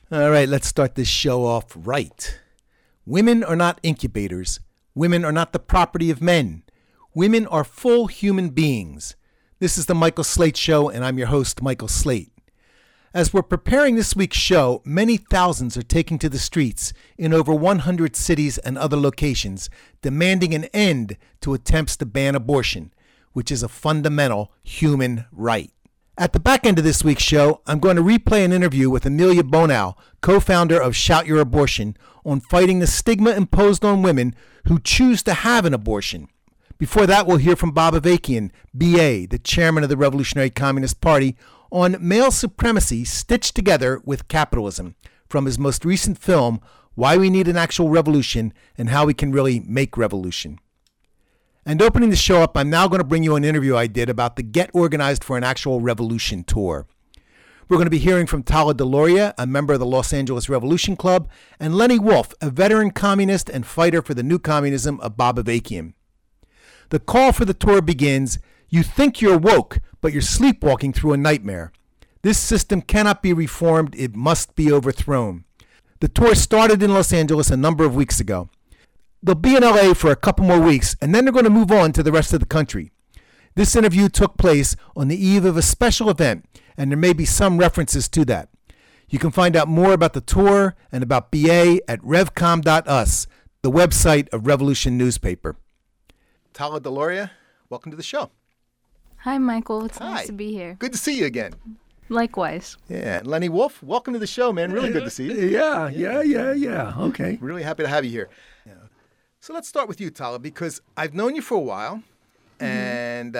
All right, let's start this show off right. Women are not incubators. Women are not the property of men. Women are full human beings. This is the Michael Slate Show, and I'm your host, Michael Slate. As we're preparing this week's show, many thousands are taking to the streets in over 100 cities and other locations, demanding an end to attempts to ban abortion, which is a fundamental human right. At the back end of this week's show, I'm going to replay an interview with Amelia Bonow, co-founder of Shout Your Abortion, on fighting the stigma imposed on women who choose to have an abortion. Before that, we'll hear from Bob Avakian, BA, the chairman of the Revolutionary Communist Party, on male supremacy stitched together with capitalism, from his most recent film, Why We Need an Actual Revolution and How We Can Really Make Revolution. And opening the show up, I'm now going to bring you an interview I did about the Get Organized for an Actual Revolution tour. We're going to be hearing from Tala DeLauria, a member of the Los Angeles Revolution Club, and Lenny Wolf, a veteran communist and fighter for the new communism of Bob Avakian. The call for the tour begins, you think you're woke, but you're sleepwalking through a nightmare. This system cannot be reformed, it must be overthrown. The tour started in Los Angeles a number of weeks ago. They'll be in LA for a couple more weeks, and then they're going to move on to the rest of the country. This interview took place on the eve of a special event, and there may be some references to that. You can find out more about the tour and about BA at revcom.us, the website of Revolution newspaper. Tala DeLauria, welcome to the show. Hi, Michael. It's Hi. nice to be here. Good to see you again. Likewise. Yeah, and Lenny Wolf, welcome to the show, man. Really good to see you. Yeah. Okay. Really happy to have you here. Yeah. So let's start with you, Tala, because I've known you for a while, and,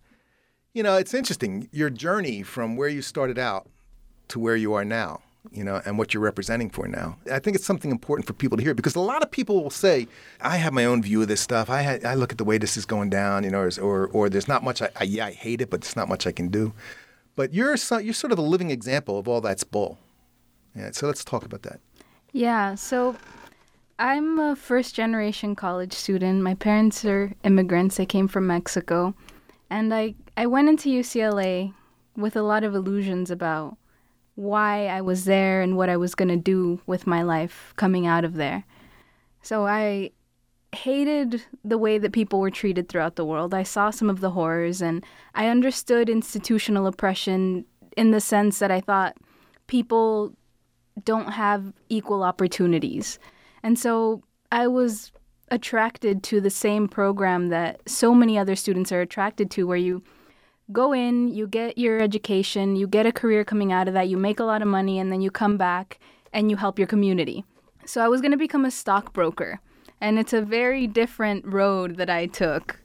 it's interesting, your journey from where you started out to where you are now, and what you're representing for now. I think it's something important for people to hear, because a lot of people will say, I have my own view of this stuff. I look at the way this is going down, or there's not much, I hate it, but there's not much I can do. But you're sort of a living example of all that's bull. Yeah, so let's talk about that. Yeah, so I'm a first-generation college student. My parents are immigrants. They came from Mexico. And I went into UCLA with a lot of illusions about why I was there and what I was going to do with my life coming out of there. So I hated the way that people were treated throughout the world. I saw some of the horrors, and I understood institutional oppression in the sense that I thought people don't have equal opportunities. And so I was attracted to the same program that so many other students are attracted to, where you go in, you get your education, you get a career coming out of that, you make a lot of money, and then you come back and you help your community. So I was going to become a stockbroker, and it's a very different road that I took.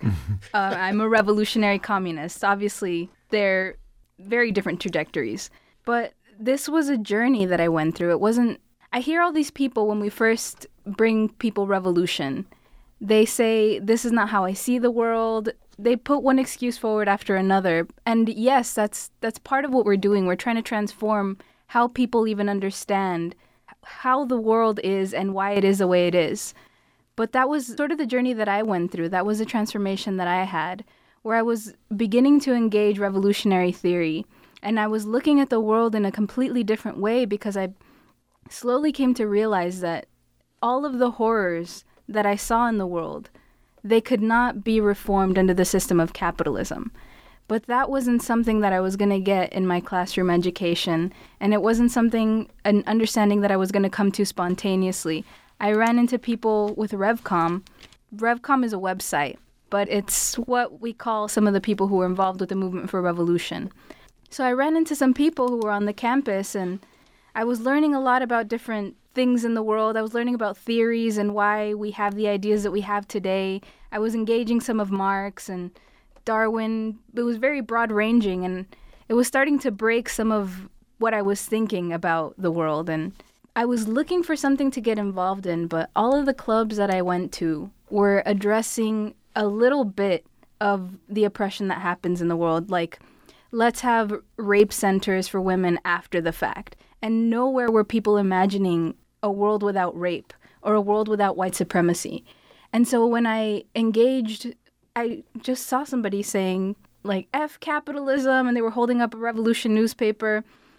I'm a revolutionary communist. Obviously, they're very different trajectories. But this was a journey that I went through. It wasn't... I hear all these people when we first bring people revolution. They say, this is not how I see the world. They put one excuse forward after another. And yes, that's part of what we're doing. We're trying to transform how people even understand how the world is and why it is the way it is. But that was sort of the journey that I went through. That was a transformation that I had, where I was beginning to engage revolutionary theory. And I was looking at the world in a completely different way, because I slowly came to realize that all of the horrors that I saw in the world, they could not be reformed under the system of capitalism. But that wasn't something that I was going to get in my classroom education, and it wasn't an understanding that I was going to come to spontaneously. I ran into people with RevCom. RevCom is a website, but it's what we call some of the people who are involved with the movement for revolution. So I ran into some people who were on the campus, and I was learning a lot about different things in the world. I was learning about theories and why we have the ideas that we have today. I was engaging some of Marx and Darwin. It was very broad-ranging, and it was starting to break some of what I was thinking about the world. And I was looking for something to get involved in, but all of the clubs that I went to were addressing a little bit of the oppression that happens in the world, like let's have rape centers for women after the fact. And nowhere were people imagining a world without rape or a world without white supremacy. And so when I engaged, I just saw somebody saying, like, F capitalism, and they were holding up a Revolution newspaper.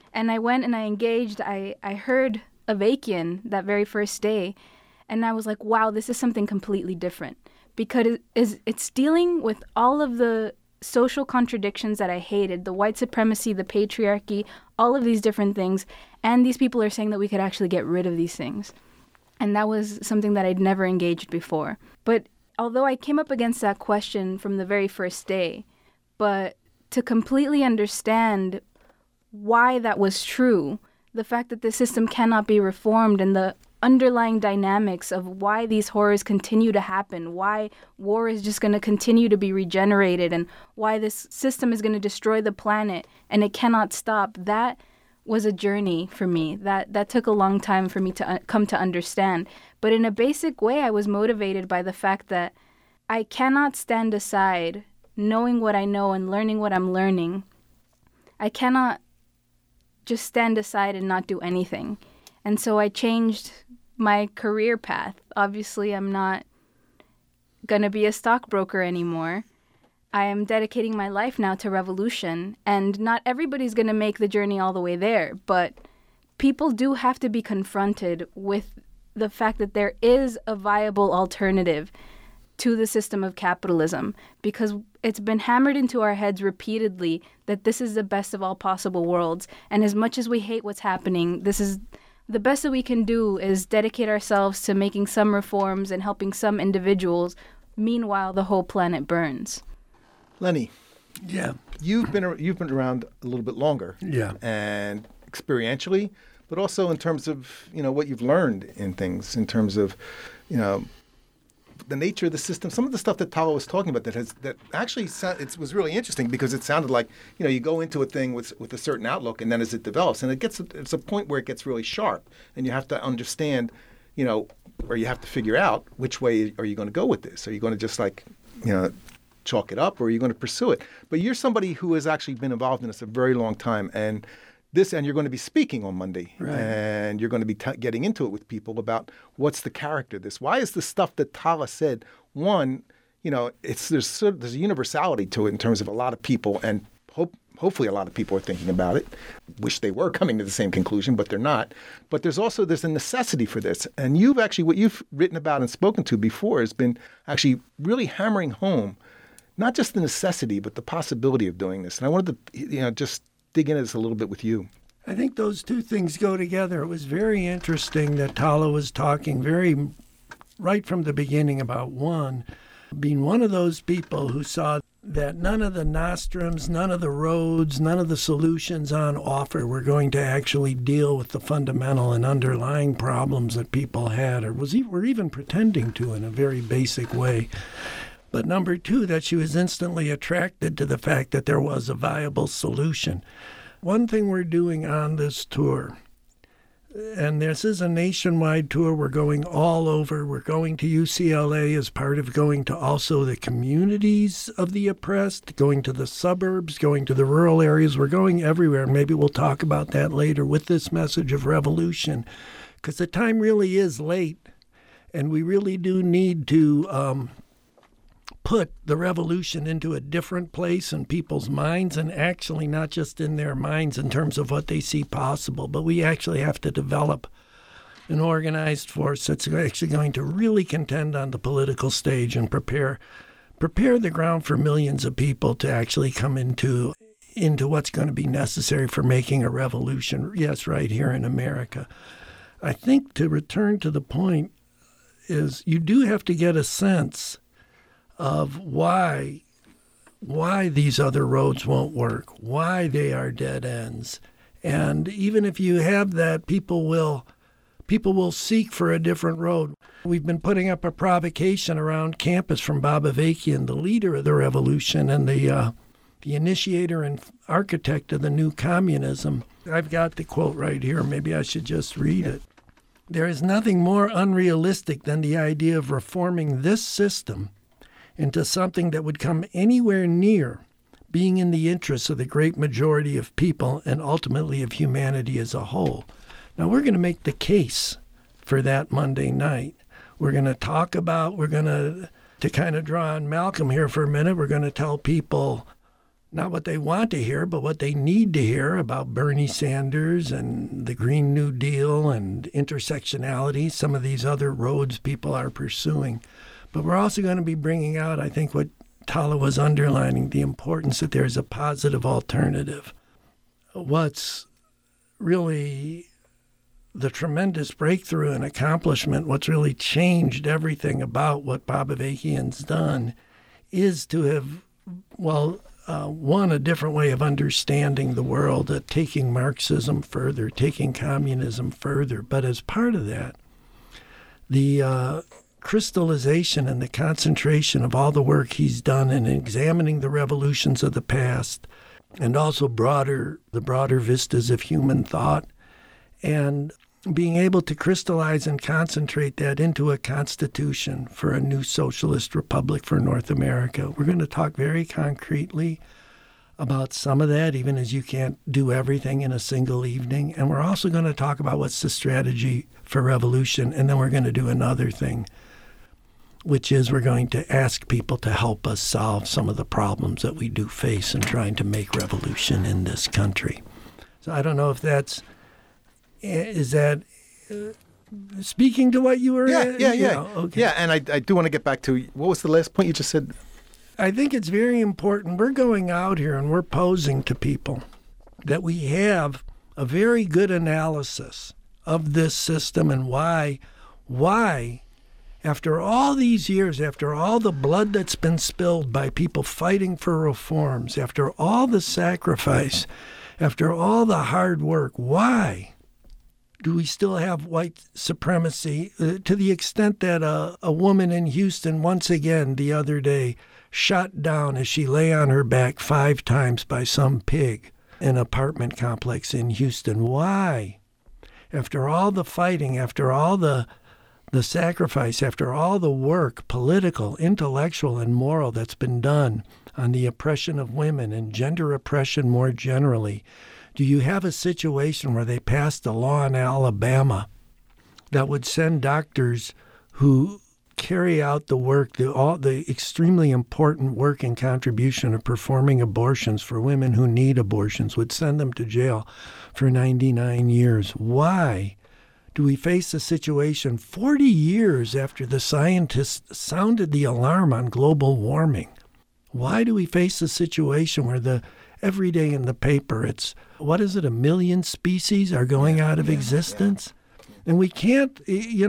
And I went and I engaged. I heard Avakian that very first day. And I was like, wow, this is something completely different. Because it's dealing with all of the social contradictions that I hated, the white supremacy, the patriarchy, all of these different things. And these people are saying that we could actually get rid of these things. And that was something that I'd never engaged before. But although I came up against that question from the very first day, but to completely understand why that was true, the fact that the system cannot be reformed and the underlying dynamics of why these horrors continue to happen, why war is just going to continue to be regenerated, and why this system is going to destroy the planet and it cannot stop, that was a journey for me. That took a long time for me to come to understand. But in a basic way, I was motivated by the fact that I cannot stand aside knowing what I know and learning what I'm learning. I cannot just stand aside and not do anything. And so I changed my career path. Obviously, I'm not going to be a stockbroker anymore. I am dedicating my life now to revolution, and not everybody's going to make the journey all the way there, but people do have to be confronted with the fact that there is a viable alternative to the system of capitalism, because it's been hammered into our heads repeatedly that this is the best of all possible worlds. And as much as we hate what's happening, this is the best that we can do is dedicate ourselves to making some reforms and helping some individuals. Meanwhile, the whole planet burns. Lenny, Yeah. you've been around a little bit longer, Yeah. and experientially, but also in terms of what you've learned in things, in terms of the nature of the system. Some of the stuff that Tala was talking about that actually it was really interesting, because it sounded like you go into a thing with a certain outlook, and then as it develops, and it's a point where it gets really sharp, and you have to understand, or you have to figure out which way are you going to go with this. Are you going to just chalk it up, or are you going to pursue it? But you're somebody who has actually been involved in this a very long time, and you're going to be speaking on Monday, right, and you're going to be getting into it with people about what's the character of this. Why is the stuff that Tala said, one, there's a universality to it in terms of a lot of people, and hopefully a lot of people are thinking about it. Wish they were coming to the same conclusion, but they're not. But there's a necessity for this. And what you've written about and spoken to before has been actually really hammering home not just the necessity, but the possibility of doing this. And I wanted to, just dig into this a little bit with you. I think those two things go together. It was very interesting that Tala was talking right from the beginning about being one of those people who saw that none of the nostrums, none of the roads, none of the solutions on offer were going to actually deal with the fundamental and underlying problems that people had, or were even pretending to in a very basic way. But number two, that she was instantly attracted to the fact that there was a viable solution. One thing we're doing on this tour, and this is a nationwide tour, we're going all over. We're going to UCLA as part of going to also the communities of the oppressed, going to the suburbs, going to the rural areas. We're going everywhere. Maybe we'll talk about that later with this message of revolution, because the time really is late, and we really do need to put the revolution into a different place in people's minds, and actually not just in their minds in terms of what they see possible, but we actually have to develop an organized force that's actually going to really contend on the political stage and prepare the ground for millions of people to actually come into what's going to be necessary for making a revolution, yes, right here in America. I think, to return to the point, is you do have to get a sense of why these other roads won't work, why they are dead ends. And even if you have that, people will seek for a different road. We've been putting up a provocation around campus from Bob Avakian, the leader of the revolution and the initiator and architect of the new communism. I've got the quote right here. Maybe I should just read it. There is nothing more unrealistic than the idea of reforming this system into something that would come anywhere near being in the interests of the great majority of people and ultimately of humanity as a whole. Now, we're going to make the case for that Monday night. We're going to talk about, to kind of draw on Malcolm here for a minute, we're going to tell people not what they want to hear, but what they need to hear about Bernie Sanders and the Green New Deal and intersectionality, some of these other roads people are pursuing. But we're also going to be bringing out, I think, what Tala was underlining, the importance that there's a positive alternative. What's really the tremendous breakthrough and accomplishment, what's really changed everything about what Bob Avakian's done, is to have, one, a different way of understanding the world, taking Marxism further, taking communism further. But as part of that, the crystallization and the concentration of all the work he's done in examining the revolutions of the past, and also the broader vistas of human thought, and being able to crystallize and concentrate that into a constitution for a new socialist republic for North America. We're going to talk very concretely about some of that, even as you can't do everything in a single evening. And we're also going to talk about what's the strategy for revolution. And then we're going to do another thing, which is we're going to ask people to help us solve some of the problems that we do face in trying to make revolution in this country. So I don't know if is that speaking to what you were... Yeah. Okay. Yeah, and I do want to get back to, what was the last point you just said? I think it's very important. We're going out here and we're posing to people that we have a very good analysis of this system and why, after all these years, after all the blood that's been spilled by people fighting for reforms, after all the sacrifice, after all the hard work, why do we still have white supremacy to the extent that a woman in Houston, once again the other day, shot down as she lay on her back 5 times by some pig in an apartment complex in Houston? Why? After all the fighting, after all the sacrifice, after all the work, political, intellectual, and moral that's been done on the oppression of women and gender oppression more generally, do you have a situation where they passed a law in Alabama that would send doctors who carry out the work, the extremely important work and contribution of performing abortions for women who need abortions, would send them to jail for 99 years? Why do we face a situation 40 years after the scientists sounded the alarm on global warming? Why do we face a situation where every day in the paper it's, 1 million species are going out of existence? And we can't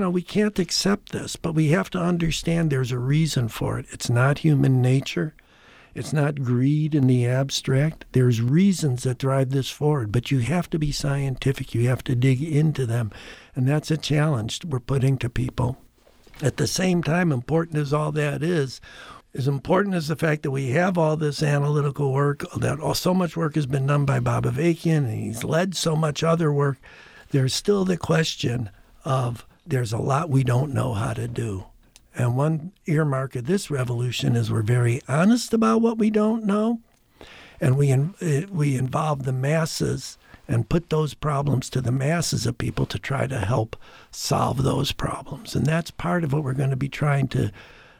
accept this, but we have to understand there's a reason for it. It's not human nature. It's not greed in the abstract. There's reasons that drive this forward, but you have to be scientific. You have to dig into them. And that's a challenge we're putting to people. At the same time, important as all that is important as the fact that we have all this analytical work, that so much work has been done by Bob Avakian, and he's led so much other work. There's still the question of there's a lot we don't know how to do. And one earmark of this revolution is we're very honest about what we don't know, and we involve the masses and put those problems to the masses of people to try to help solve those problems. And that's part of what we're going to be trying to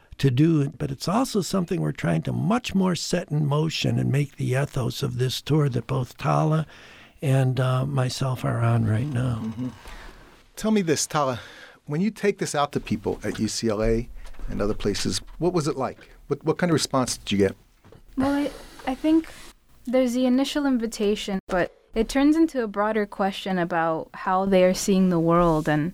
do. But it's also something we're trying to much more set in motion and make the ethos of this tour that both Tala and myself are on right now. Mm-hmm. Tell me this, Tala. When you take this out to people at UCLA and other places, what was it like? What kind of response did you get? Well, I think there's the initial invitation, but it turns into a broader question about how they are seeing the world and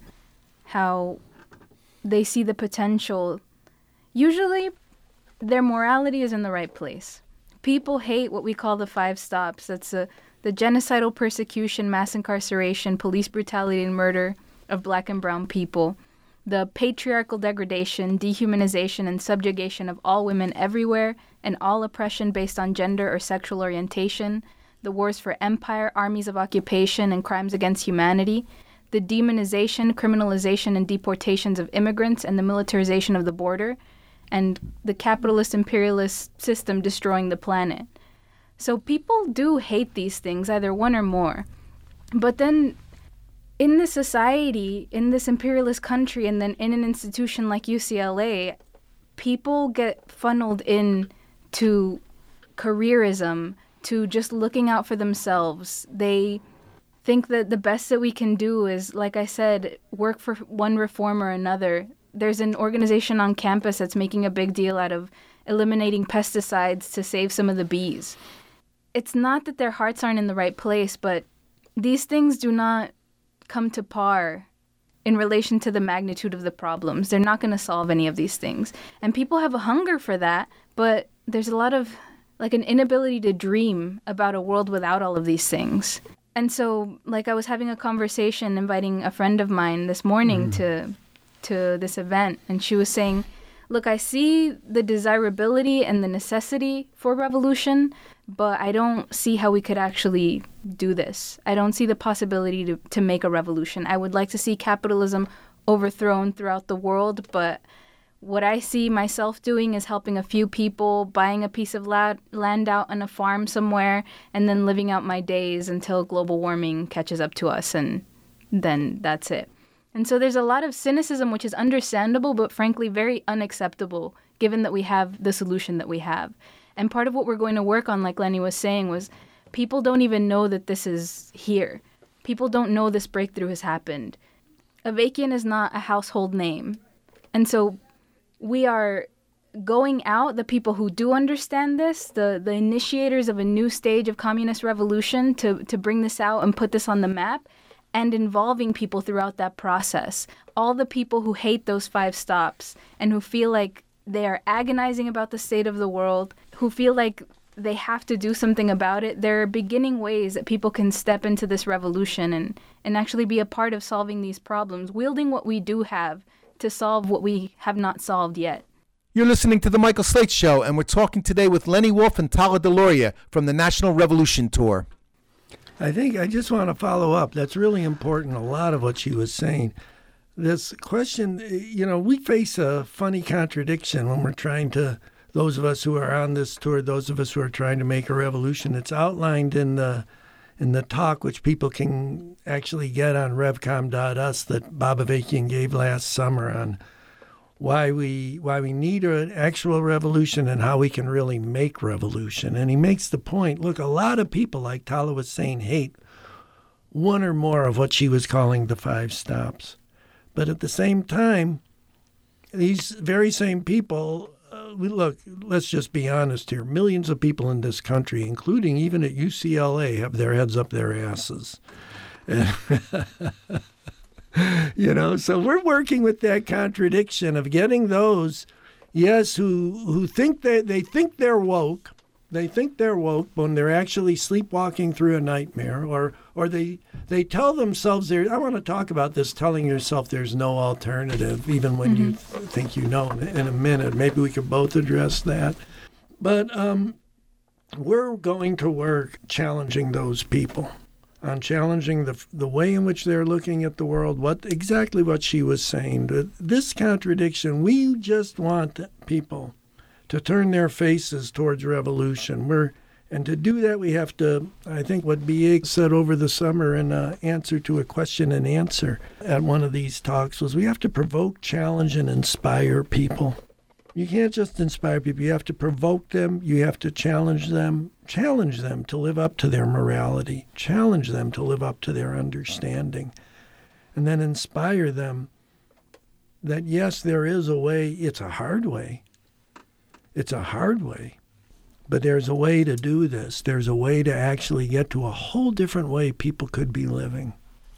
how they see the potential. Usually, their morality is in the right place. People hate what we call the 5 stops. That's the genocidal persecution, mass incarceration, police brutality, and murder of black and brown people, the patriarchal degradation, dehumanization, and subjugation of all women everywhere, and all oppression based on gender or sexual orientation, the wars for empire, armies of occupation, and crimes against humanity, the demonization, criminalization, and deportations of immigrants, and the militarization of the border, and the capitalist imperialist system destroying the planet. So people do hate these things, either one or more. But then in this society, in this imperialist country, and then in an institution like UCLA, people get funneled in to careerism to just looking out for themselves. They think that the best that we can do is, like I said, work for one reform or another. There's an organization on campus that's making a big deal out of eliminating pesticides to save some of the bees. It's not that their hearts aren't in the right place, but these things do not come to par in relation to the magnitude of the problems. They're not going to solve any of these things. And people have a hunger for that, but there's a lot of, like, an inability to dream about a world without all of these things. And so, like, I was having a conversation, inviting a friend of mine this morning to this event, and she was saying, look, I see the desirability and the necessity for revolution, but I don't see how we could actually do this. I don't see the possibility to make a revolution. I would like to see capitalism overthrown throughout the world, but what I see myself doing is helping a few people, buying a piece of land out on a farm somewhere, and then living out my days until global warming catches up to us, and then that's it. And so there's a lot of cynicism, which is understandable, but frankly very unacceptable, given that we have the solution that we have. And part of what we're going to work on, like Lenny was saying, was people don't even know that this is here. People don't know this breakthrough has happened. Avakian is not a household name. And so we are going out, the people who do understand this, the initiators of a new stage of communist revolution, to bring this out and put this on the map, and involving people throughout that process. All the people who hate those 5 stops and who feel like they are agonizing about the state of the world, who feel like they have to do something about it. There are beginning ways that people can step into this revolution and actually be a part of solving these problems, wielding what we do have to solve what we have not solved yet. You're listening to The Michael Slate Show, and we're talking today with Lenny Wolf and Tala DeLauria from the National Revolution Tour. I think I just want to follow up. That's really important, a lot of what she was saying. This question, we face a funny contradiction when we're trying to, those of us who are on this tour, those of us who are trying to make a revolution. It's outlined in the talk, which people can actually get on revcom.us, that Bob Avakian gave last summer on why we need an actual revolution and how we can really make revolution. And he makes the point, look, a lot of people, like Tala was saying, hate one or more of what she was calling the 5 stops. But at the same time, these very same people, look, let's just be honest here, millions of people in this country, including even at UCLA, have their heads up their asses. So we're working with that contradiction of getting those, yes, who think they think they're woke. They think they're woke when they're actually sleepwalking through a nightmare, or they tell themselves I want to talk about this, telling yourself there's no alternative, even when you think you know in a minute. Maybe we could both address that. But we're going to work challenging those people, on challenging the way in which they're looking at the world, exactly what she was saying. This contradiction, we just want people to turn their faces towards revolution. And to do that, we have to, I think what B.A. said over the summer in answer to a question and answer at one of these talks was we have to provoke, challenge, and inspire people. You can't just inspire people. You have to provoke them. You have to challenge them to live up to their morality, challenge them to live up to their understanding, and then inspire them that, yes, there is a way. It's a hard way. It's a hard way, but there's a way to do this. There's a way to actually get to a whole different way people could be living.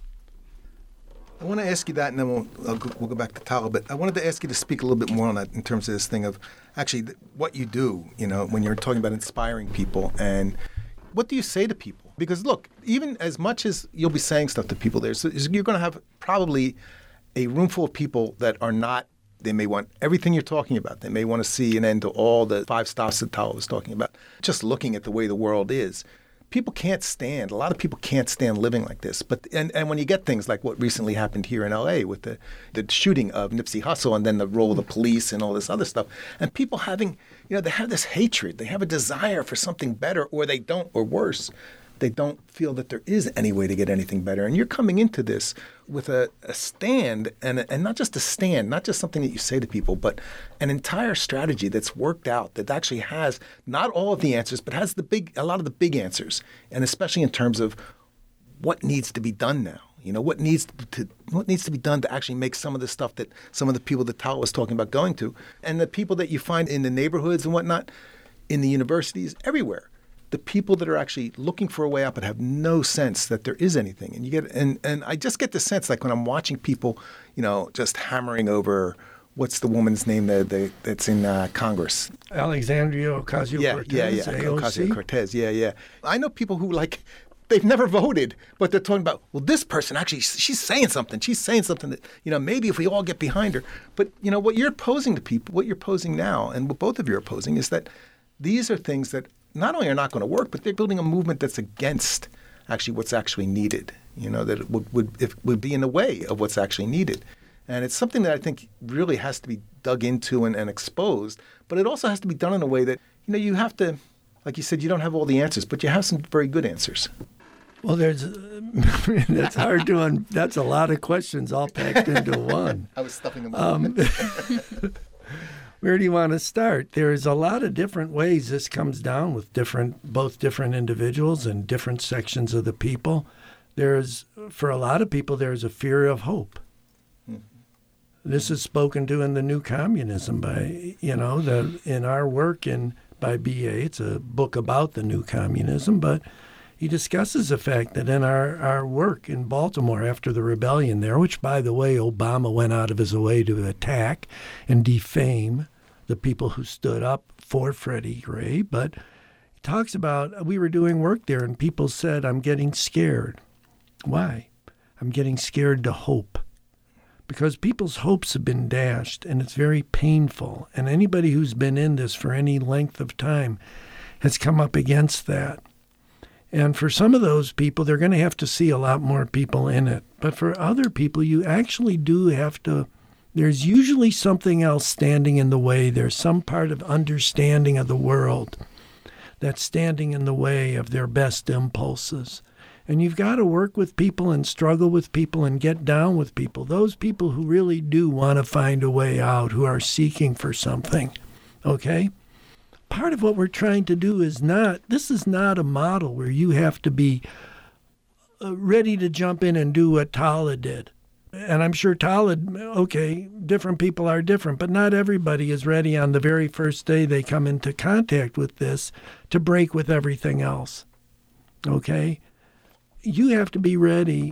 I want to ask you that, and then we'll go back to Tala, but I wanted to ask you to speak a little bit more on that in terms of this thing of actually what you do, when you're talking about inspiring people, and what do you say to people? Because, look, even as much as you'll be saying stuff to people, you're going to have probably a room full of people that are not. They may want everything you're talking about. They may want to see an end to all the 5 stops that Tala was talking about. Just looking at the way the world is. A lot of people can't stand living like this. But and when you get things like what recently happened here in L.A. with the shooting of Nipsey Hussle and then the role of the police and all this other stuff, and people having, they have this hatred. They have a desire for something better, or they don't, or worse. They don't feel that there is any way to get anything better. And you're coming into this with a stand, and not just a stand, not just something that you say to people, but an entire strategy that's worked out that actually has not all of the answers, but has a lot of the big answers, and especially in terms of what needs to be done now. What needs to be done to actually make some of the stuff that some of the people that Tala was talking about going to, and the people that you find in the neighborhoods and whatnot, in the universities, everywhere. The people that are actually looking for a way out but have no sense that there is anything. And you get and I just get the sense, like when I'm watching people, just hammering over what's the woman's name that's in Congress? Alexandria Ocasio-Cortez. Yeah. Ocasio-Cortez. Yeah. I know people who they've never voted, but they're talking about, well, this person actually, she's saying something. She's saying something that, maybe if we all get behind her. But, what you're posing to people, what you're posing now, and what both of you are posing, is that these are things that not only are not going to work, but they're building a movement that's against actually what's actually needed, that it would be in the way of what's actually needed. And it's something that I think really has to be dug into and exposed, but it also has to be done in a way that, you have to, like you said, you don't have all the answers, but you have some very good answers. Well, that's hard to, that's a lot of questions all packed into one. I was stuffing them up. Where do you want to start? There's a lot of different ways this comes down with both different individuals and different sections of the people. For a lot of people, there's a fear of hope. Mm-hmm. This is spoken to in the New Communism by, in our work by B.A. It's a book about the New Communism, but he discusses the fact that in our work in Baltimore after the rebellion there, which, by the way, Obama went out of his way to attack and defame the people who stood up for Freddie Gray, but he talks about we were doing work there and people said, I'm getting scared. Why? I'm getting scared to hope. Because people's hopes have been dashed, and it's very painful. And anybody who's been in this for any length of time has come up against that. And for some of those people, they're going to have to see a lot more people in it. But for other people, you actually do have to, there's usually something else standing in the way. There's some part of understanding of the world that's standing in the way of their best impulses. And you've got to work with people and struggle with people and get down with people. Those people who really do want to find a way out, who are seeking for something, okay? Part of what we're trying to do is this is not a model where you have to be ready to jump in and do what Tala did. And I'm sure Tala, okay, different people are different, but not everybody is ready on the very first day they come into contact with this to break with everything else, okay? You have to be ready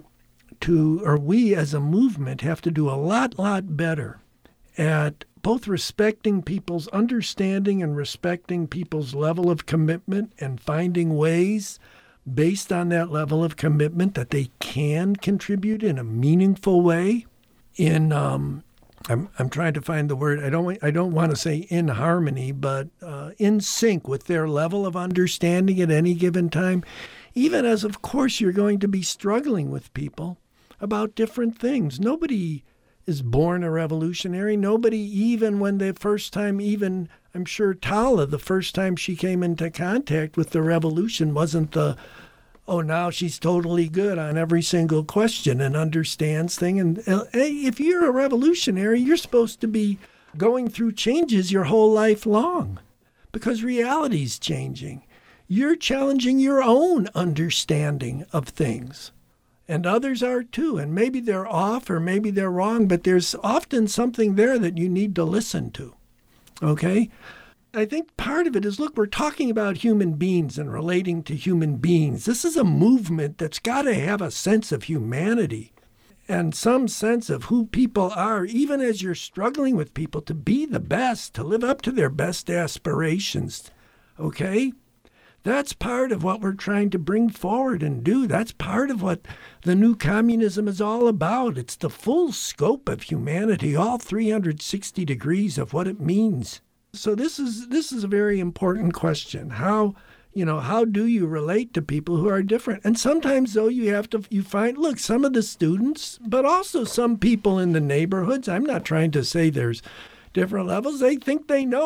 we as a movement have to do a lot better at both respecting people's understanding and respecting people's level of commitment and finding ways based on that level of commitment that they can contribute in a meaningful way I'm trying to find the word. I don't want to say in harmony, but in sync with their level of understanding at any given time, even as, of course, you're going to be struggling with people about different things. Nobody is born a revolutionary. Nobody, even when the first time, I'm sure Tala, the first time she came into contact with the revolution wasn't now she's totally good on every single question and understands things. And if you're a revolutionary, you're supposed to be going through changes your whole life long because reality's changing. You're challenging your own understanding of things. And others are too. And maybe they're off or maybe they're wrong, but there's often something there that you need to listen to. Okay? I think part of it is, look, we're talking about human beings and relating to human beings. This is a movement that's got to have a sense of humanity and some sense of who people are, even as you're struggling with people to be the best, to live up to their best aspirations. Okay? That's part of what we're trying to bring forward and do. That's part of what the New Communism is all about. It's the full scope of humanity, all 360 degrees of what it means. So this is a very important question. How do you relate to people who are different? And sometimes, though, you find, look, some of the students, but also some people in the neighborhoods, I'm not trying to say there's different levels. They think they know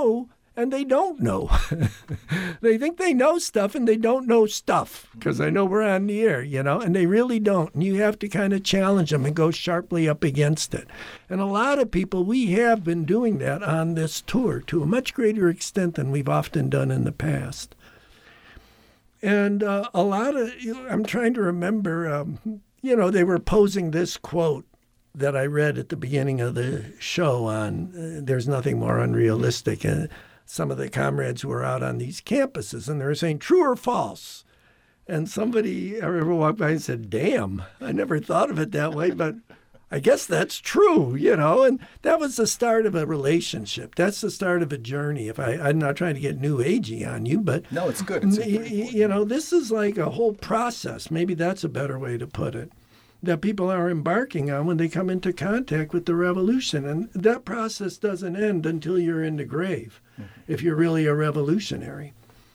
and they don't know. They think they know stuff, and they don't know stuff, because I know we're on the air, and they really don't. And you have to kind of challenge them and go sharply up against it. And a lot of people, we have been doing that on this tour to a much greater extent than we've often done in the past. And I'm trying to remember, they were posing this quote that I read at the beginning of the show on there's nothing more unrealistic. And some of the comrades who were out on these campuses, and they were saying, true or false? And somebody, I remember, walked by and said, damn, I never thought of it that way, but I guess that's true, and that was the start of a relationship. That's the start of a journey. I'm not trying to get new agey on you, but no, it's good. This is like a whole process. Maybe that's a better way to put it, that people are embarking on when they come into contact with the revolution. And that process doesn't end until you're in the grave, if you're really a revolutionary.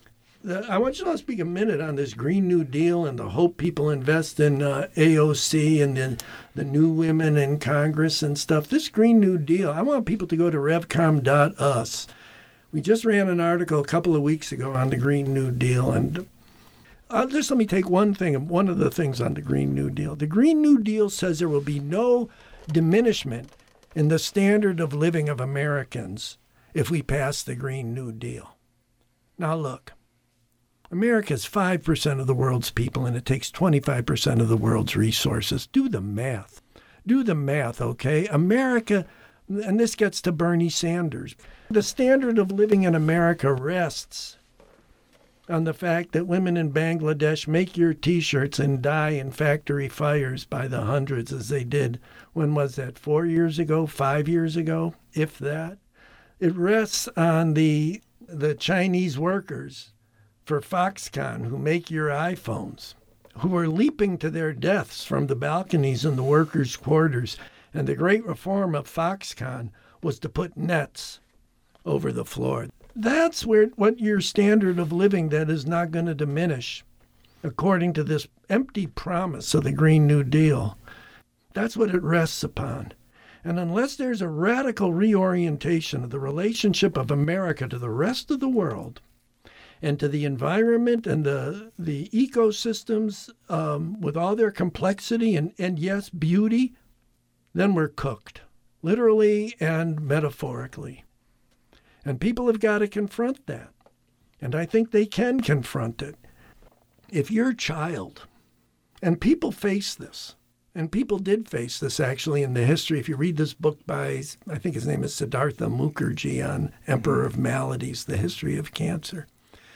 I want you to speak a minute on this Green New Deal and the hope people invest in AOC and the new women in Congress and stuff. This Green New Deal, I want people to go to revcom.us. We just ran an article a couple of weeks ago on the Green New Deal. And just let me take one of the things on the Green New Deal. The Green New Deal says there will be no diminishment in the standard of living of Americans if we pass the Green New Deal. Now look. America is 5% of the world's people, and it takes 25% of the world's resources. Do the math. Do the math, okay? America, and this gets to Bernie Sanders. The standard of living in America rests on the fact that women in Bangladesh make your T-shirts and die in factory fires by the hundreds, as they did, when was that, 4 years ago, 5 years ago, if that? It rests on the Chinese workers for Foxconn, who make your iPhones, who are leaping to their deaths from the balconies in the workers' quarters. And the great reform of Foxconn was to put nets over the floor. That's what your standard of living that is not going to diminish, according to this empty promise of the Green New Deal. That's what it rests upon. And unless there's a radical reorientation of the relationship of America to the rest of the world, and to the environment and the ecosystems with all their complexity and yes, beauty, then we're cooked, literally and metaphorically. And people have got to confront that. And I think they can confront it. If your child, and people face this, and people did face this actually in the history. If you read this book by, I think his name is Siddhartha Mukherjee on Emperor of Maladies, The History of Cancer.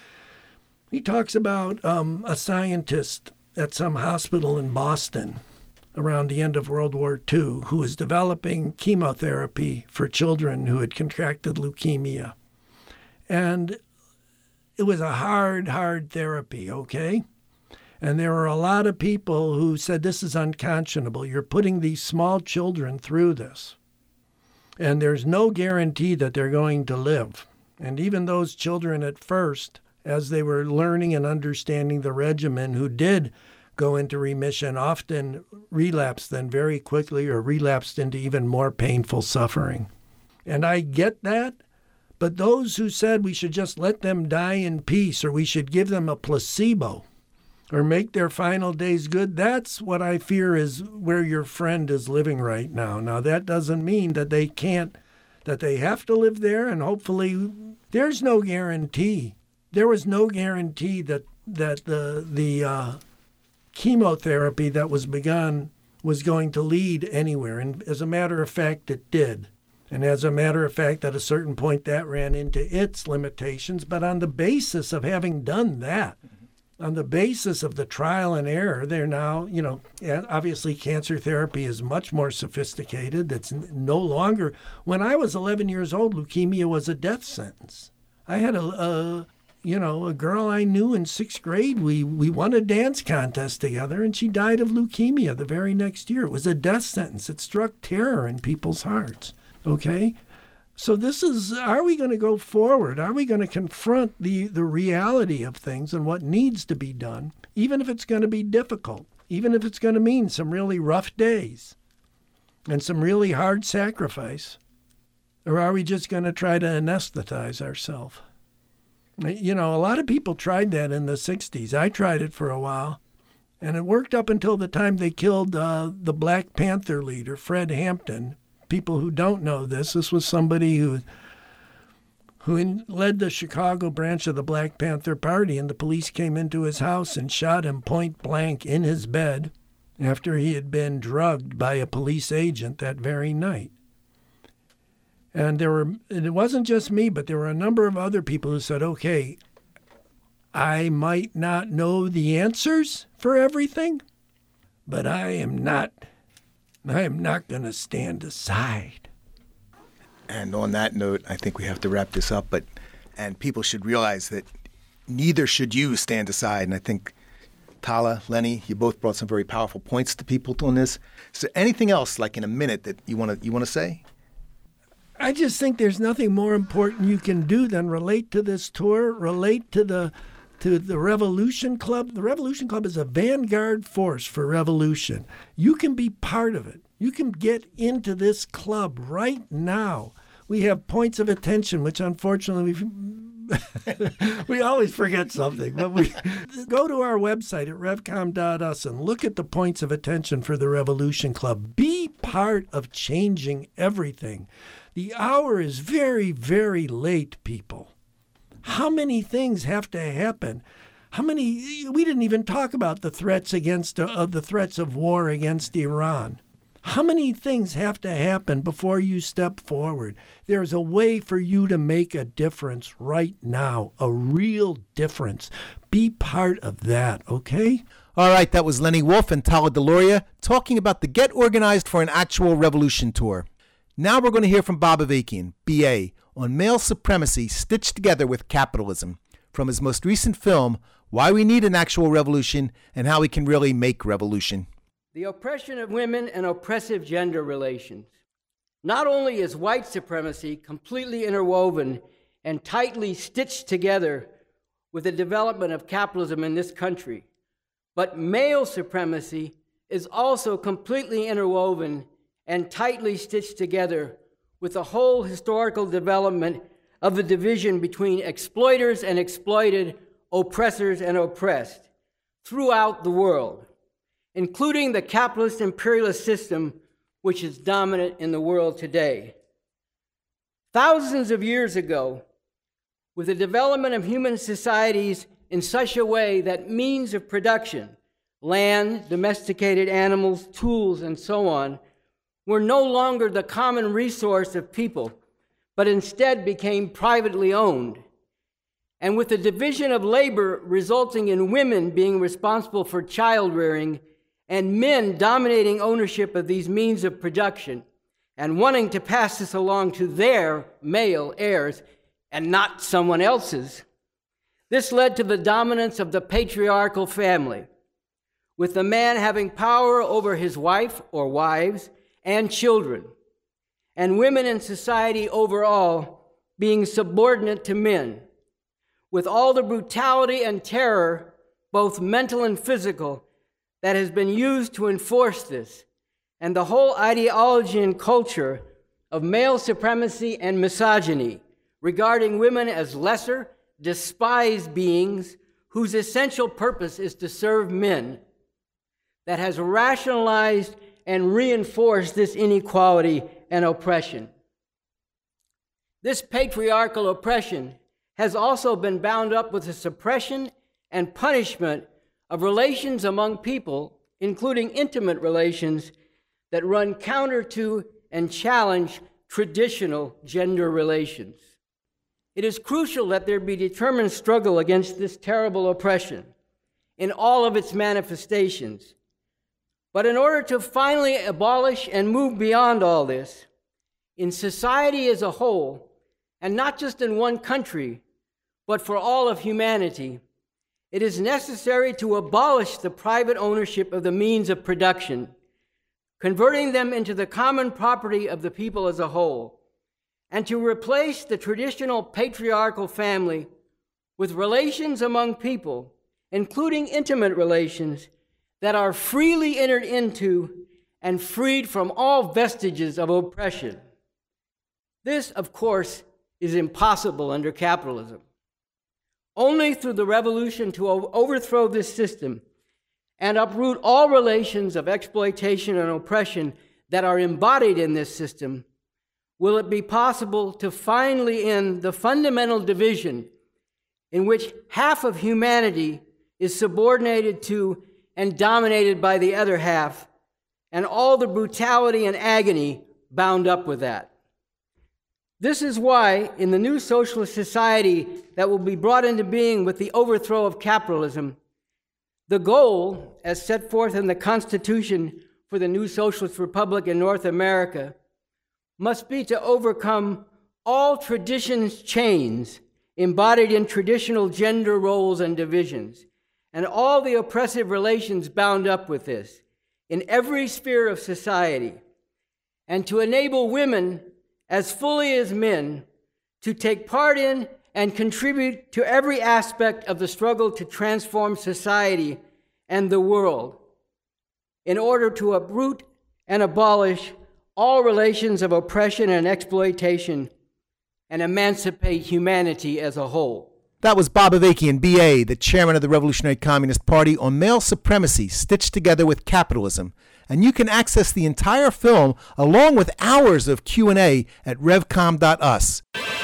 He talks about a scientist at some hospital in Boston around the end of World War II who was developing chemotherapy for children who had contracted leukemia. And it was a hard therapy, okay? And there were a lot of people who said, this is unconscionable. You're putting these small children through this. And there's no guarantee that they're going to live. And even those children at first, as they were learning and understanding the regimen, who did go into remission, often relapsed then very quickly or relapsed into even more painful suffering. And I get that, but those who said we should just let them die in peace or we should give them a placebo or make their final days good, that's what I fear is where your friend is living right now. Now, that doesn't mean that they can't, that they have to live there, and hopefully there's no guarantee. There was no guarantee that the chemotherapy that was begun was going to lead anywhere. And as a matter of fact, it did. And as a matter of fact, at a certain point, that ran into its limitations. But on the basis of having done that, on the basis of the trial and error, they're now, obviously cancer therapy is much more sophisticated. It's no longer. When I was 11 years old, leukemia was a death sentence. I had a girl I knew in 6th grade. We won a dance contest together, and she died of leukemia the very next year. It was a death sentence. It struck terror in people's hearts. Okay? So are we going to go forward? Are we going to confront the reality of things and what needs to be done, even if it's going to be difficult, even if it's going to mean some really rough days and some really hard sacrifice? Or are we just going to try to anesthetize ourselves? You know, a lot of people tried that in the 60s. I tried it for a while. And it worked up until the time they killed the Black Panther leader, Fred Hampton. People who don't know this was somebody who led the Chicago branch of the Black Panther Party, and the police came into his house and shot him point blank in his bed after he had been drugged by a police agent that very night. And it wasn't just me, but there were a number of other people who said, okay, I might not know the answers for everything, but I am not going to stand aside. And on that note, I think we have to wrap this up. And people should realize that neither should you stand aside. And I think Tala, Lenny, you both brought some very powerful points to people on this. Is there anything else, like in a minute, that you want to say? I just think there's nothing more important you can do than relate to this tour, relate to the Revolution Club. The Revolution Club is a vanguard force for revolution. You can be part of it. You can get into this club right now. We have points of attention, which unfortunately we always forget something. But we go to our website at revcom.us and look at the points of attention for the Revolution Club. Be part of changing everything. The hour is very, very late, people. How many things have to happen? We didn't even talk about the threats the threats of war against Iran. How many things have to happen before you step forward? There's a way for you to make a difference right now, a real difference. Be part of that, okay? All right, that was Lenny Wolf and Tala DeLauria talking about the Get Organized for an Actual Revolution tour. Now we're going to hear from Bob Avakian, B.A., on male supremacy stitched together with capitalism, from his most recent film, Why We Need an Actual Revolution and How We Can Really Make Revolution. The oppression of women and oppressive gender relations. Not only is white supremacy completely interwoven and tightly stitched together with the development of capitalism in this country, but male supremacy is also completely interwoven and tightly stitched together with the whole historical development of the division between exploiters and exploited, oppressors and oppressed throughout the world, including the capitalist imperialist system which is dominant in the world today. Thousands of years ago, with the development of human societies in such a way that means of production, land, domesticated animals, tools, and so on, were no longer the common resource of people, but instead became privately owned. And with the division of labor resulting in women being responsible for child rearing and men dominating ownership of these means of production and wanting to pass this along to their male heirs and not someone else's, this led to the dominance of the patriarchal family, with the man having power over his wife or wives and children, and women in society overall being subordinate to men, with all the brutality and terror, both mental and physical, that has been used to enforce this, and the whole ideology and culture of male supremacy and misogyny regarding women as lesser, despised beings whose essential purpose is to serve men, that has rationalized and reinforced this inequality and oppression. This patriarchal oppression has also been bound up with the suppression and punishment of relations among people, including intimate relations that run counter to and challenge traditional gender relations. It is crucial that there be determined struggle against this terrible oppression in all of its manifestations. But in order to finally abolish and move beyond all this, in society as a whole, and not just in one country, but for all of humanity, it is necessary to abolish the private ownership of the means of production, converting them into the common property of the people as a whole, and to replace the traditional patriarchal family with relations among people, including intimate relations, that are freely entered into and freed from all vestiges of oppression. This, of course, is impossible under capitalism. Only through the revolution to overthrow this system and uproot all relations of exploitation and oppression that are embodied in this system will it be possible to finally end the fundamental division in which half of humanity is subordinated to and dominated by the other half, and all the brutality and agony bound up with that. This is why, in the new socialist society that will be brought into being with the overthrow of capitalism, the goal, as set forth in the Constitution for the new socialist republic in North America, must be to overcome all tradition's chains embodied in traditional gender roles and divisions, and all the oppressive relations bound up with this in every sphere of society, and to enable women, as fully as men, to take part in and contribute to every aspect of the struggle to transform society and the world in order to uproot and abolish all relations of oppression and exploitation and emancipate humanity as a whole. That was Bob Avakian, B.A., the chairman of the Revolutionary Communist Party, on male supremacy stitched together with capitalism. And you can access the entire film along with hours of Q&A at revcom.us.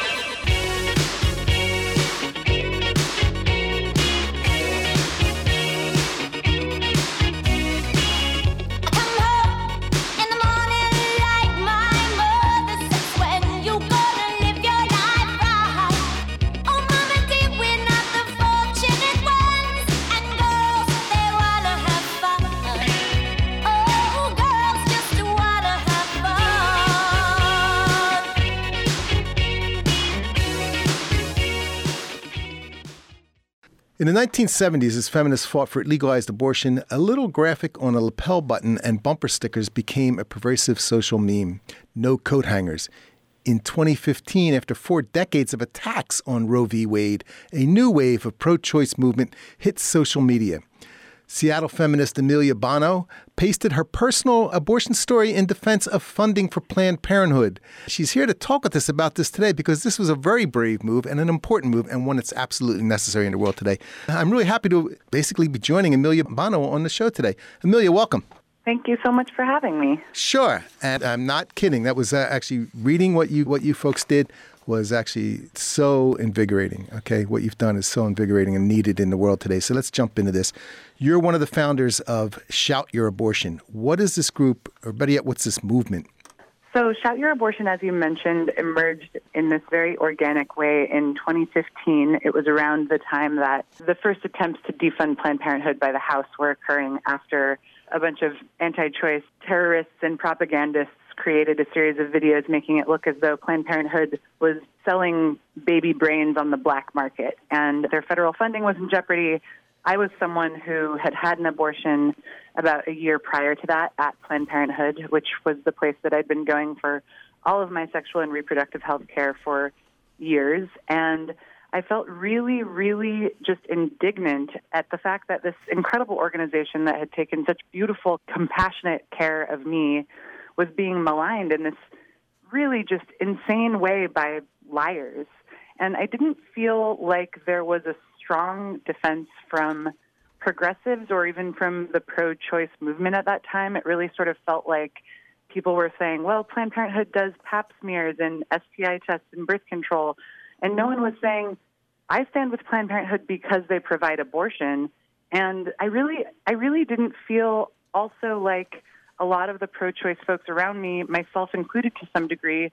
In the 1970s, as feminists fought for legalized abortion, a little graphic on a lapel button and bumper stickers became a pervasive social meme. No coat hangers. In 2015, after 4 decades of attacks on Roe v. Wade, a new wave of pro-choice movement hit social media. Seattle feminist Amelia Bono pasted her personal abortion story in defense of funding for Planned Parenthood. She's here to talk with us about this today because this was a very brave move and an important move and one that's absolutely necessary in the world today. I'm really happy to basically be joining Amelia Bono on the show today. Amelia, welcome. Thank you so much for having me. Sure. And I'm not kidding. That was actually reading what you folks did was actually so invigorating. Okay, what you've done is so invigorating and needed in the world today. So let's jump into this. You're one of the founders of Shout Your Abortion. What is this group, or better yet, what's this movement? So Shout Your Abortion, as you mentioned, emerged in this very organic way in 2015. It was around the time that the first attempts to defund Planned Parenthood by the House were occurring after a bunch of anti-choice terrorists and propagandists created a series of videos making it look as though Planned Parenthood was selling baby brains on the black market, and their federal funding was in jeopardy. I was someone who had had an abortion about a year prior to that at Planned Parenthood, which was the place that I'd been going for all of my sexual and reproductive health care for years. And I felt really, really just indignant at the fact that this incredible organization that had taken such beautiful, compassionate care of me was being maligned in this really just insane way by liars. And I didn't feel like there was a strong defense from progressives or even from the pro-choice movement at that time. It really sort of felt like people were saying, well, Planned Parenthood does pap smears and STI tests and birth control. And no one was saying, I stand with Planned Parenthood because they provide abortion. And I really didn't feel also like a lot of the pro-choice folks around me, myself included to some degree,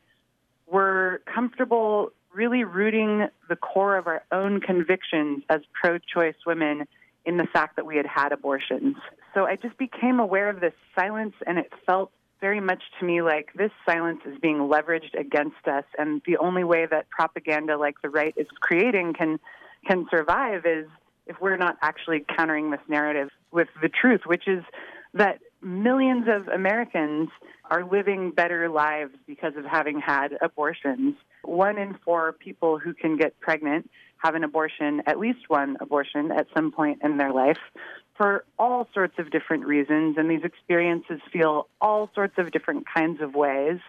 were comfortable really rooting the core of our own convictions as pro-choice women in the fact that we had had abortions. So I just became aware of this silence, and it felt very much to me like this silence is being leveraged against us, and the only way that propaganda like the right is creating can survive is if we're not actually countering this narrative with the truth, which is that millions of Americans are living better lives because of having had abortions. 1 in 4 people who can get pregnant have an abortion, at least one abortion at some point in their life, for all sorts of different reasons, and these experiences feel all sorts of different kinds of ways.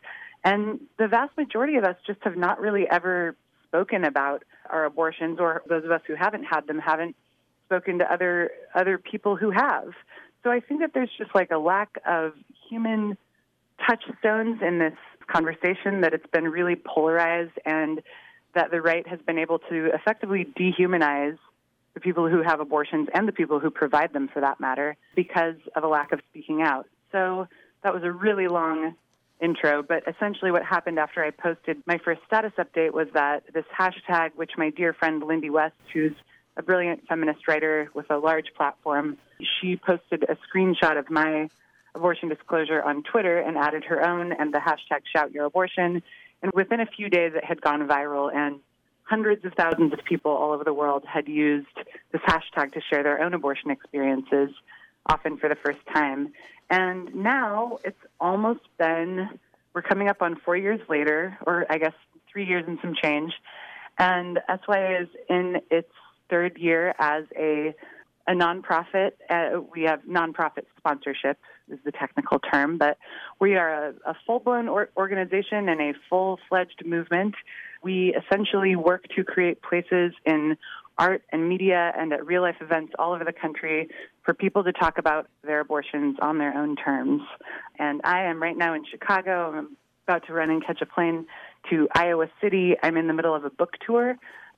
And the vast majority of us just have not really ever spoken about our abortions, or those of us who haven't had them haven't spoken to other people who have. So I think that there's just like a lack of human touchstones in this conversation, that it's been really polarized, and that the right has been able to effectively dehumanize the people who have abortions and the people who provide them, for that matter, because of a lack of speaking out. So that was a really long intro, but essentially what happened after I posted my first status update was that this hashtag, which my dear friend Lindy West, who's a brilliant feminist writer with a large platform, she posted a screenshot of my abortion disclosure on Twitter and added her own and the hashtag #ShoutYourAbortion. And within a few days, it had gone viral, and hundreds of thousands of people all over the world had used this hashtag to share their own abortion experiences, often for the first time. And now it's almost been, we're coming up on 4 years later, or I guess 3 years and some change. And SYA is in its third year as a nonprofit. We have nonprofit sponsorship is the technical term, but we are a full-blown organization and a full-fledged movement. We essentially work to create places in art and media and at real-life events all over the country for people to talk about their abortions on their own terms. And I am right now in Chicago. I'm about to run and catch a plane to Iowa City. I'm in the middle of a book tour.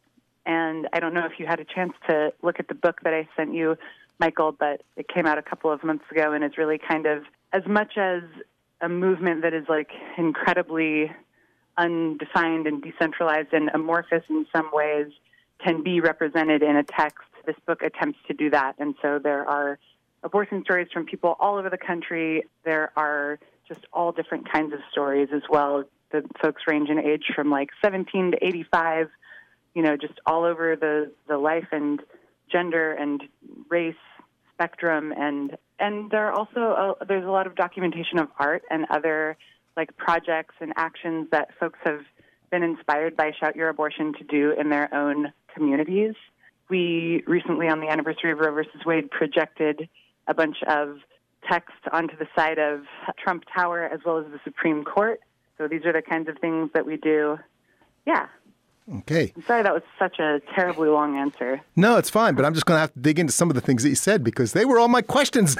And I don't know if you had a chance to look at the book that I sent you, Michael, but it came out a couple of months ago and is really kind of, as much as a movement that is like incredibly undefined and decentralized and amorphous in some ways, can be represented in a text. This book attempts to do that. And so there are abortion stories from people all over the country. There are just all different kinds of stories as well. The folks range in age from like 17 to 85, just all over the life and gender and race spectrum. And there are also, there's a lot of documentation of art and other like projects and actions that folks have been inspired by Shout Your Abortion to do in their own communities. We recently, on the anniversary of Roe versus Wade, projected a bunch of text onto the side of Trump Tower as well as the Supreme Court. So these are the kinds of things that we do. Yeah. Okay. I'm sorry that was such a terribly long answer. No, it's fine, but I'm just going to have to dig into some of the things that you said because they were all my questions.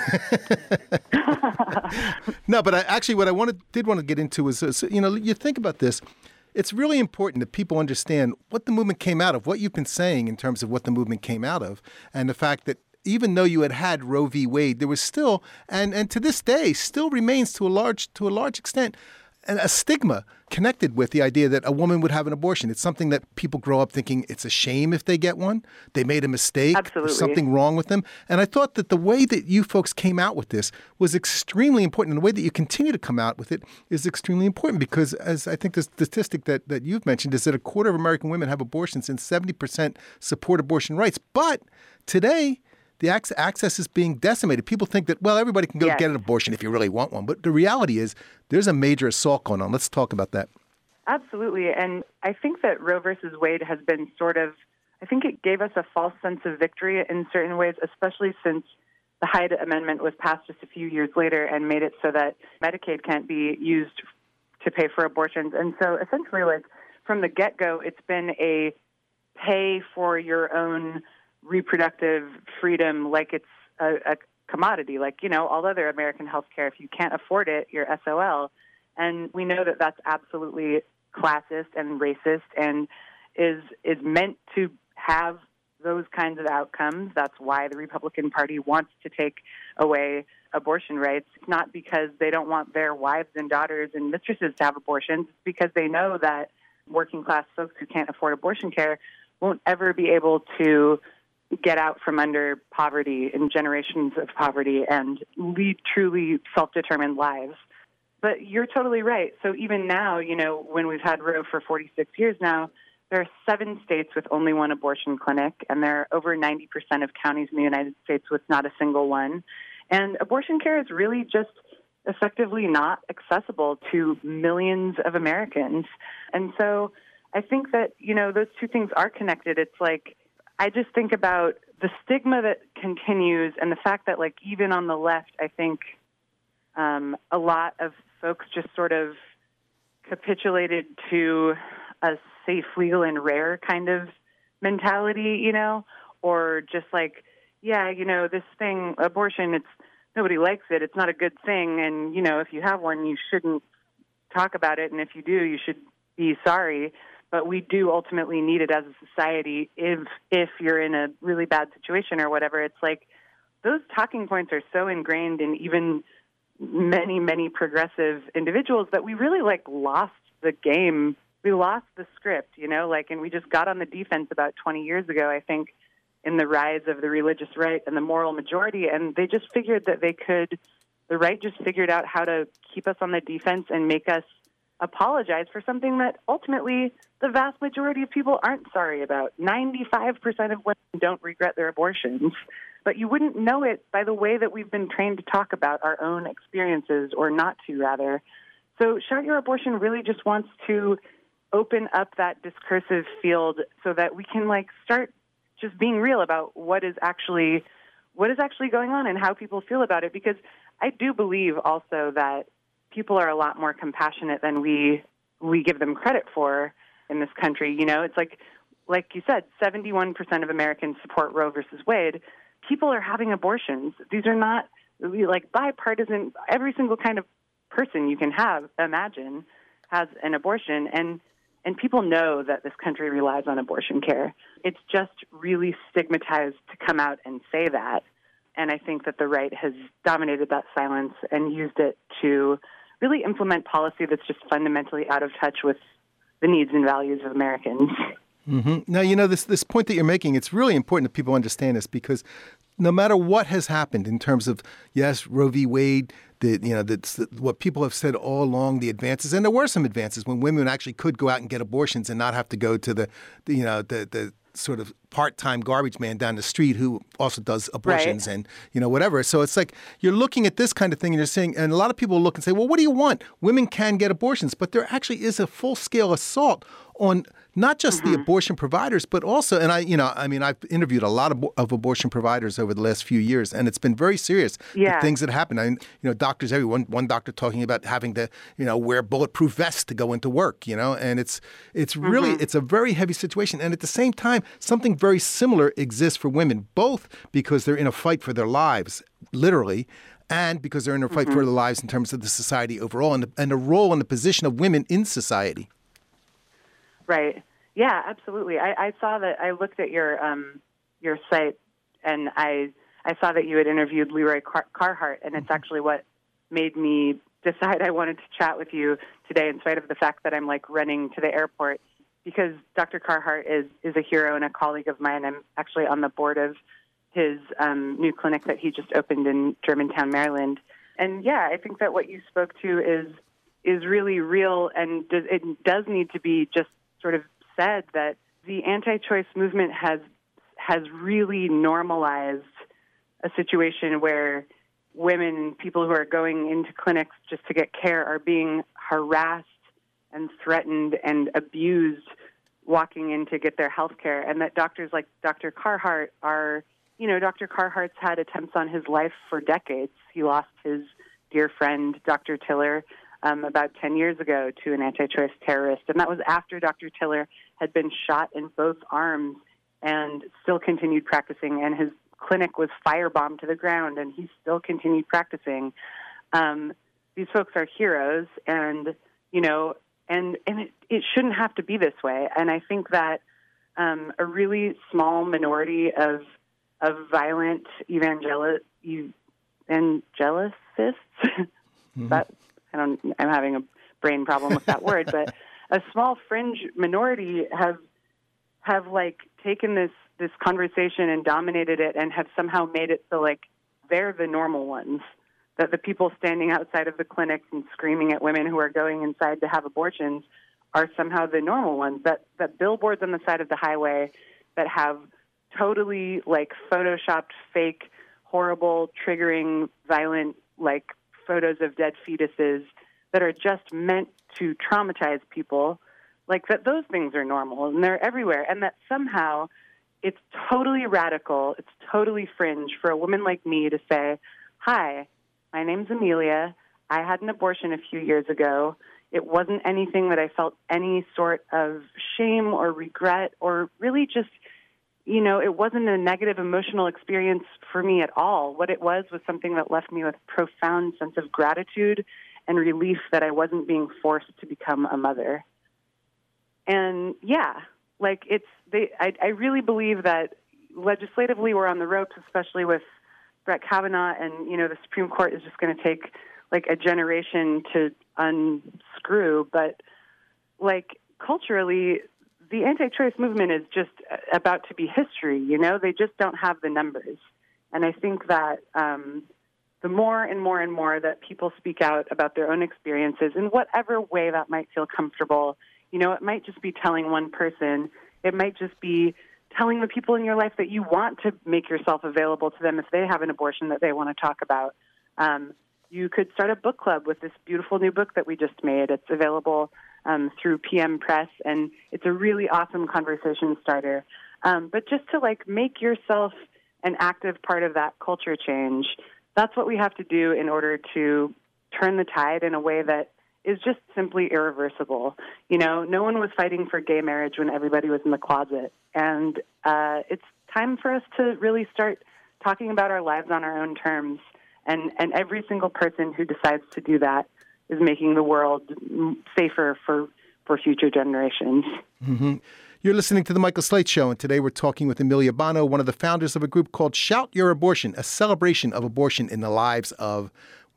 No, but what I did want to get into is, you think about this. It's really important that people understand what the movement came out of, what you've been saying in terms of what the movement came out of, and the fact that even though you had Roe v. Wade, there was still, and to this day, still remains to a large extent, a stigma connected with the idea that a woman would have an abortion. It's something that people grow up thinking it's a shame if they get one. They made a mistake. Absolutely. There's something wrong with them. And I thought that the way that you folks came out with this was extremely important. And the way that you continue to come out with it is extremely important because, as I think the statistic that you've mentioned is that a quarter of American women have abortions and 70% support abortion rights. But today, the access is being decimated. People think that, well, everybody can go get an abortion if you really want one. But the reality is there's a major assault going on. Let's talk about that. Absolutely. And I think that Roe versus Wade has been I think it gave us a false sense of victory in certain ways, especially since the Hyde Amendment was passed just a few years later and made it so that Medicaid can't be used to pay for abortions. And so essentially, like, from the get-go, it's been a pay for your own reproductive freedom like it's a commodity, like, all other American health care. If you can't afford it, you're SOL. And we know that that's absolutely classist and racist and is meant to have those kinds of outcomes. That's why the Republican Party wants to take away abortion rights. It's not because they don't want their wives and daughters and mistresses to have abortions. It's because they know that working class folks who can't afford abortion care won't ever be able to get out from under poverty and generations of poverty and lead truly self-determined lives. But you're totally right. So even now, when we've had Roe for 46 years now, there are 7 states with only one abortion clinic, and there are over 90% of counties in the United States with not a single one. And abortion care is really just effectively not accessible to millions of Americans. And so I think that, those two things are connected. It's like, I just think about the stigma that continues and the fact that, like, even on the left, I think a lot of folks just sort of capitulated to a safe, legal, and rare kind of mentality, or just like, yeah, this thing, abortion, nobody likes it. It's not a good thing. And, if you have one, you shouldn't talk about it. And if you do, you should be sorry. But we do ultimately need it as a society if you're in a really bad situation or whatever. It's like those talking points are so ingrained in even many, many progressive individuals that we really lost the game. We lost the script, and we just got on the defense about 20 years ago, I think, in the rise of the religious right and the moral majority. And they just figured that the right just figured out how to keep us on the defense and make us apologize for something that ultimately the vast majority of people aren't sorry about. 95% of women don't regret their abortions, but you wouldn't know it by the way that we've been trained to talk about our own experiences, or not to, rather. So Shout Your Abortion really just wants to open up that discursive field so that we can start just being real about what is actually going on and how people feel about it. Because I do believe also that people are a lot more compassionate than we give them credit for in this country. It's like you said, 71% of Americans support Roe versus Wade. People are having abortions. These are not bipartisan. Every single kind of person you can imagine has an abortion, and people know that this country relies on abortion care. It's just really stigmatized to come out and say that. And I think that the right has dominated that silence and used it to really implement policy that's just fundamentally out of touch with the needs and values of Americans. Mm-hmm. Now, this point that you're making, it's really important that people understand this, because no matter what has happened in terms of, yes, Roe v. Wade, what people have said all along, the advances, and there were some advances when women actually could go out and get abortions and not have to go to the sort of part-time garbage man down the street who also does abortions, right, and, whatever. So it's like you're looking at this kind of thing and you're saying, and a lot of people look and say, well, what do you want? Women can get abortions, but there actually is a full-scale assault on not just the abortion providers, but also, and I've interviewed a lot of abortion providers over the last few years, and it's been very serious, the things that happen. Doctors, one doctor talking about having to, wear bulletproof vests to go into work, and it's really, it's a very heavy situation. And at the same time, something very similar exists for women, both because they're in a fight for their lives, literally, and because they're in a fight for their lives in terms of the society overall and the role and the position of women in society. Right. Yeah, absolutely. I saw that. I looked at your site, and I saw that you had interviewed Leroy Carhart, and it's actually what made me decide I wanted to chat with you today, in spite of the fact that I'm running to the airport, because Dr. Carhart is a hero and a colleague of mine. I'm actually on the board of his new clinic that he just opened in Germantown, Maryland. And yeah, I think that what you spoke to is really real, and it does need to be just sort of said that the anti-choice movement has really normalized a situation where women, people who are going into clinics just to get care, are being harassed and threatened and abused walking in to get their health care, and that doctors like Dr. Carhart are, Dr. Carhart's had attempts on his life for decades. He lost his dear friend, Dr. Tiller, about 10 years ago to an anti-choice terrorist. And that was after Dr. Tiller had been shot in both arms and still continued practicing. And his clinic was firebombed to the ground, and he still continued practicing. These folks are heroes, and, it shouldn't have to be this way. And I think that a really small minority of violent evangelicists, but I'm having a brain problem with that word, but a small fringe minority have taken this conversation and dominated it, and have somehow made it so they're the normal ones, that the people standing outside of the clinics and screaming at women who are going inside to have abortions are somehow the normal ones, that billboards on the side of the highway that have totally photoshopped, fake, horrible, triggering, violent photos of dead fetuses that are just meant to traumatize people, that those things are normal and they're everywhere, and that somehow it's totally radical, it's totally fringe for a woman like me to say, hi, my name's Amelia, I had an abortion a few years ago, It wasn't anything that I felt any sort of shame or regret or really just, it wasn't a negative emotional experience for me at all. What it was something that left me with a profound sense of gratitude and relief that I wasn't being forced to become a mother. And I really believe that legislatively we're on the ropes, especially with Brett Kavanaugh, and, the Supreme Court is just going to take a generation to unscrew. But culturally, the anti-choice movement is just about to be history. They just don't have the numbers. And I think that the more and more and more that people speak out about their own experiences in whatever way that might feel comfortable, it might just be telling one person. It might just be telling the people in your life that you want to make yourself available to them if they have an abortion that they want to talk about. You could start a book club with this beautiful new book that we just made. It's available through PM Press, and it's a really awesome conversation starter. But just to make yourself an active part of that culture change, that's what we have to do in order to turn the tide in a way that is just simply irreversible. No one was fighting for gay marriage when everybody was in the closet. And it's time for us to really start talking about our lives on our own terms. And every single person who decides to do that is making the world safer for future generations. Mm-hmm. You're listening to The Michael Slate Show, and today we're talking with Amelia Bono, one of the founders of a group called Shout Your Abortion, a celebration of abortion in the lives of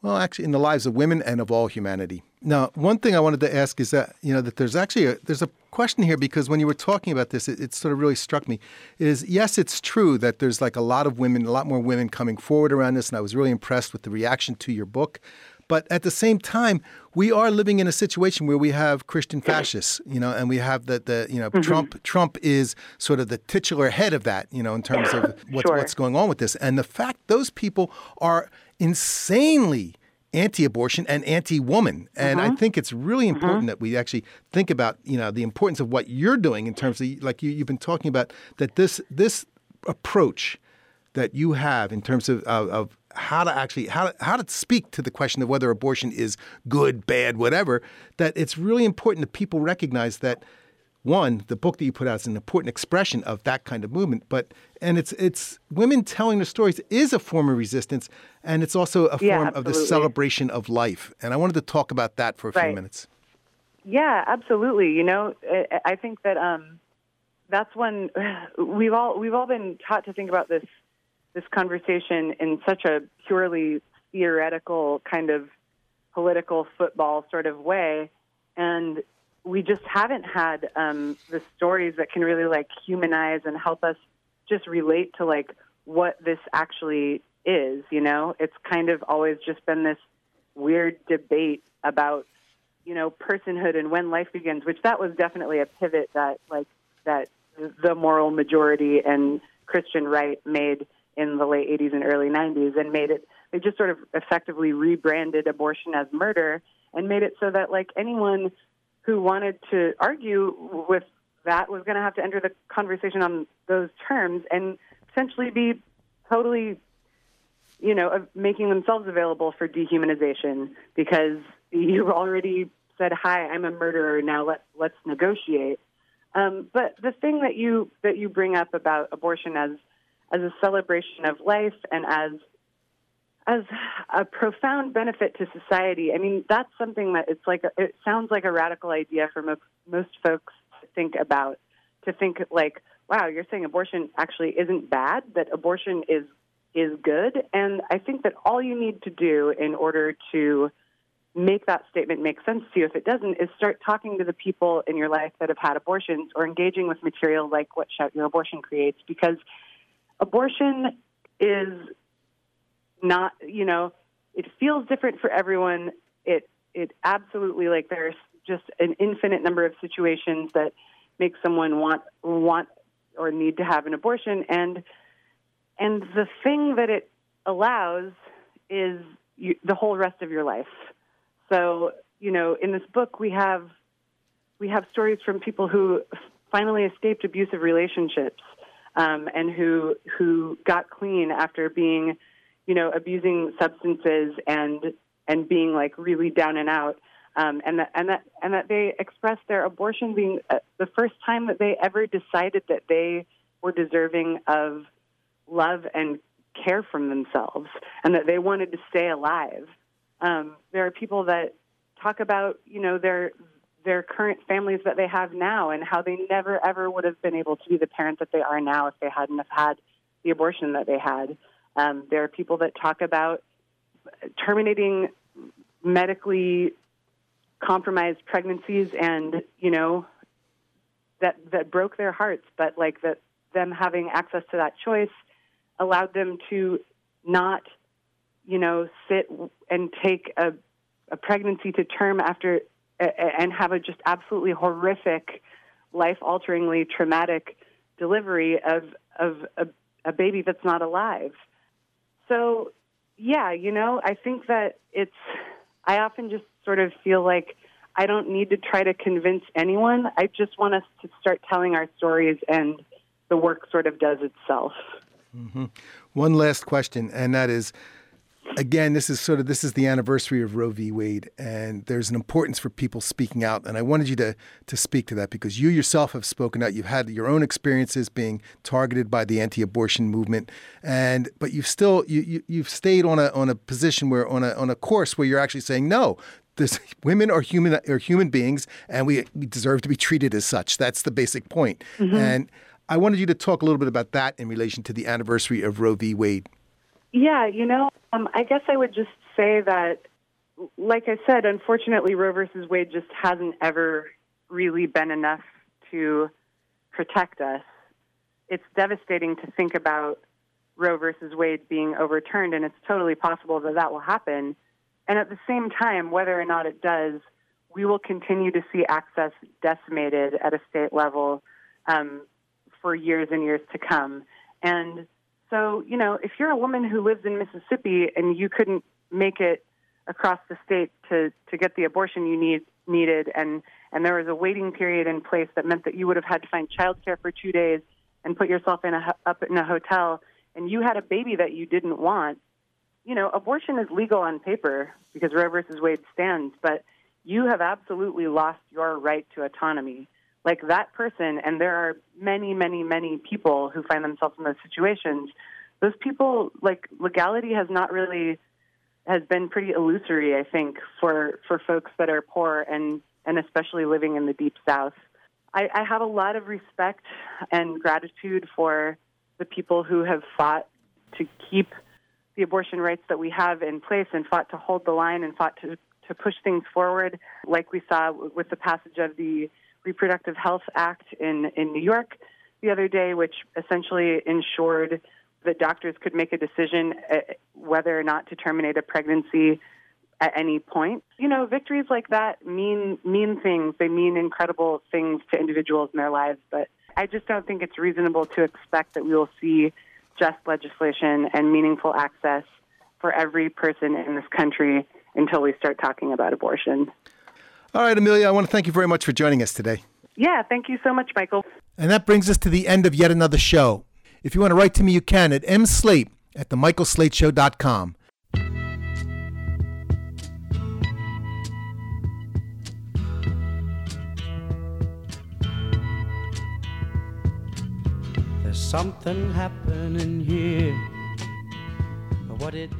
women and of all humanity. Now, one thing I wanted to ask is that, that there's a question here, because when you were talking about this, it sort of really struck me, is yes, it's true that there's a lot more women coming forward around this, and I was really impressed with the reaction to your book. But at the same time, we are living in a situation where we have Christian fascists, and we have mm-hmm. Trump is sort of the titular head of that, in terms of what's going on with this. And the fact those people are insanely anti-abortion and anti-woman. And I think it's really important that we actually think about, the importance of what you're doing in terms of, you've been talking about, that this approach that you have in terms of how to speak to the question of whether abortion is good, bad, whatever, that it's really important that people recognize that, one, the book that you put out is an important expression of that kind of movement, and it's women telling their stories is a form of resistance, and it's also a form of the celebration of life. And I wanted to talk about that for a few minutes. Yeah, absolutely. I think that that's when we've all been taught to think about this conversation in such a purely theoretical kind of political football sort of way, and we just haven't had the stories that can really humanize and help us just relate to what this actually is. It's kind of always just been this weird debate about personhood and when life begins, which that was definitely a pivot that the moral majority and Christian right made in the late 80s and early 90s, and they just sort of effectively rebranded abortion as murder and made it so that anyone who wanted to argue with that was going to have to enter the conversation on those terms and essentially be totally, making themselves available for dehumanization, because you already said, hi, I'm a murderer, now let's negotiate. But the thing that you bring up about abortion as a celebration of life and as a profound benefit to society, I mean, that's something that it sounds like a radical idea for most folks to think about, to think wow, you're saying abortion actually isn't bad, that abortion is good. And I think that all you need to do in order to make that statement make sense to you, if it doesn't, is start talking to the people in your life that have had abortions, or engaging with material like what Shout Your Abortion creates, because abortion is not, it feels different for everyone. It absolutely, there's just an infinite number of situations that make someone want or need to have an abortion. And the thing that it allows is the whole rest of your life. So, in this book, we have stories from people who finally escaped abusive relationships, and who got clean after being, abusing substances and being really down and out. and that they expressed their abortion being the first time that they ever decided that they were deserving of love and care from themselves, and that they wanted to stay alive. There are people that talk about, their current families that they have now and how they never, ever would have been able to be the parent that they are now if they hadn't have had the abortion that they had. There are people that talk about terminating medically compromised pregnancies and, that broke their hearts, but like that them having access to that choice allowed them to not, sit and take a pregnancy to term after and have a just absolutely horrific, life-alteringly traumatic delivery of a baby that's not alive. So, yeah, I think that I often just sort of feel like I don't need to try to convince anyone. I just want us to start telling our stories, and the work sort of does itself. Mm-hmm. One last question, and that is, again, this is the anniversary of Roe v. Wade, and there's an importance for people speaking out. And I wanted you to speak to that because you yourself have spoken out. You've had your own experiences being targeted by the anti-abortion movement, but you've still you've stayed on a position where on a course where you're actually saying no. Women are human beings, and we deserve to be treated as such. That's the basic point. Mm-hmm. And I wanted you to talk a little bit about that in relation to the anniversary of Roe v. Wade. Yeah, I guess I would just say that, like I said, unfortunately, Roe versus Wade just hasn't ever really been enough to protect us. It's devastating to think about Roe versus Wade being overturned, and it's totally possible that will happen. And at the same time, whether or not it does, we will continue to see access decimated at a state level for years and years to come. And so, if you're a woman who lives in Mississippi and you couldn't make it across the state to get the abortion you needed, and there was a waiting period in place that meant that you would have had to find childcare for 2 days and put yourself up in a hotel, and you had a baby that you didn't want, abortion is legal on paper because Roe versus Wade stands, but you have absolutely lost your right to autonomy. Like that person, and there are many, many, many people who find themselves in those situations, those people, like, legality has been pretty illusory, I think, for folks that are poor and especially living in the Deep South. I have a lot of respect and gratitude for the people who have fought to keep the abortion rights that we have in place and fought to hold the line and fought to push things forward, like we saw with the passage of the Reproductive Health Act in New York the other day, which essentially ensured that doctors could make a decision whether or not to terminate a pregnancy at any point. Victories like that mean things. They mean incredible things to individuals in their lives, but I just don't think it's reasonable to expect that we will see just legislation and meaningful access for every person in this country until we start talking about abortion. All right, Amelia, I want to thank you very much for joining us today. Yeah, thank you so much, Michael. And that brings us to the end of yet another show. If you want to write to me, you can at mslate@themichaelslateshow.com. There's something happening here. What it